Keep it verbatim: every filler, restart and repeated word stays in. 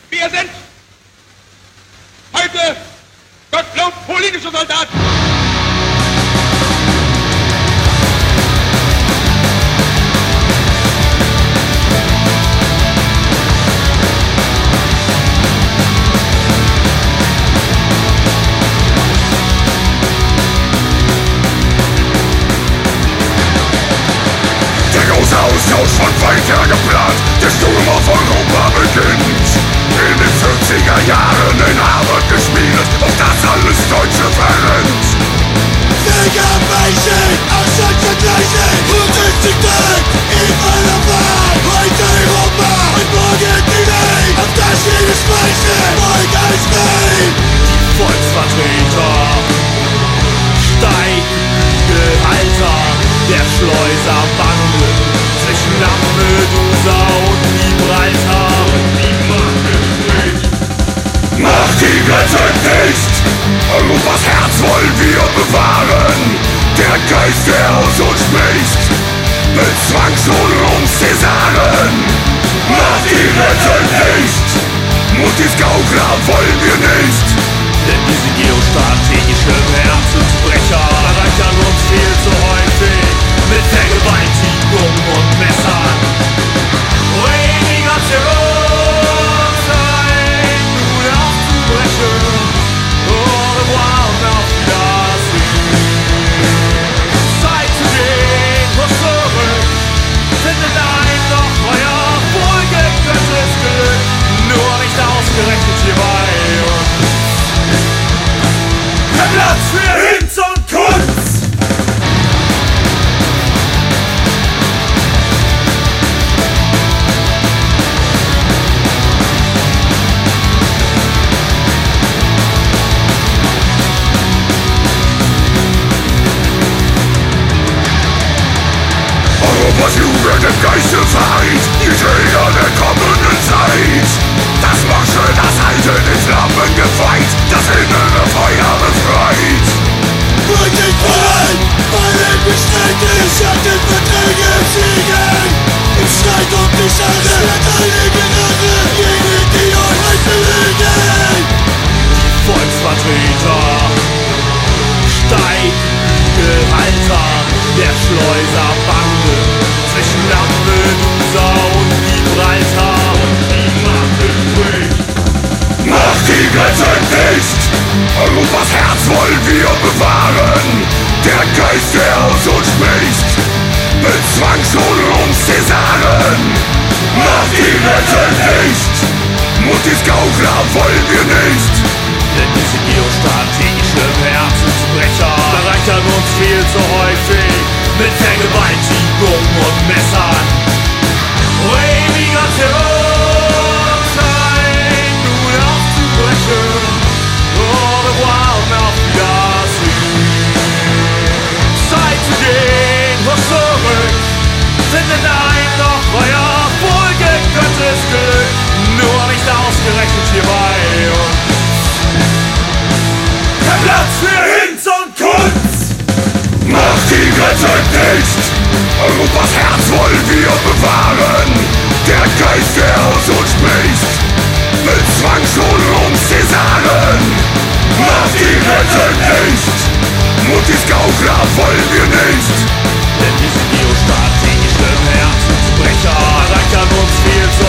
Wir sind heute Gottlob politische Soldaten. Austausch von weiter geplant, der Sturm auf Europa beginnt. In den vierziger Jahren in Harvard geschmiedet, auf das alles Deutsche verrennt. Segregation, Auslandvergleichen, Protestigkeit, überall Wahl. Heute Europa und morgen die Welt, auf das jede Speichen, Volk als Welt. Die Volksvertreter, Steigbügelhalter, der Schleuser Bande zwischen Lampedusa und Gibraltar. Macht die Grenze nicht! Europas Herz wollen wir bewahren. Der Geist, der aus uns spricht, mit Zwangsschulen und Cäsaren. Macht die Grenze nicht! Mutis Gaukler wollen wir nicht! Denn diese geostrategischen Herzensbrecher erreichen uns viel zu häufig mit Vergewaltigung und Messern. Remigration sein, nun aufzubrechen. Au revoir und auf Wiedersehen. Zeit zu gehen, vor zurück. Findet ein noch euer wohlgegönntes Glück. Nur nicht ausgerechnet hier bei uns. Kein Platz für Hinz und Kunst! Europas Jugend im Geiste vereint, die Träger der kommenden Zeit. Das Morsche, das Alte in Flammen gefeit, das innere Feuer befreit. Mutig voran, fallen beständig, Schattenverträge siegen. Im Streit um die Schande, schwert alle Gnade, jene, die euch nicht belügen. Die Volksvertreter, Steigbügelhalter, der Schleuser Bande zwischen Lampedusa und Gibraltar. Macht die Grenze nicht! Europas Herz wollen wir bewahren. Der Geist, der aus uns spricht, mit Zwangsschulen und Cäsaren. Macht die Grenze nicht! Mutis Gaukler wollen wir nicht! Denn diese geostrategischen Herzensbrecher bereichern uns viel zu häufig mit Vergewaltigung und Messern. Remigration sein, nun aufzubrechen. Au revoir und auf Wiedersehen. Zeit zu gehen, vor zurück. Findet ein noch euer wohlgegönntes Glück. Nur nicht ausgerechnet hier bei uns. Kein Platz für Hinz und Kunst! Macht die Grenze nicht! Europas Herz wollen wir bewahren. Der Geist, der aus uns spricht, mit Zwangsschulen und Cäsaren. Macht die Grenze nicht! Mutis Gaukler wollen wir nicht! Denn diese geostrategischen Herzensbrecher erreichern uns viel zu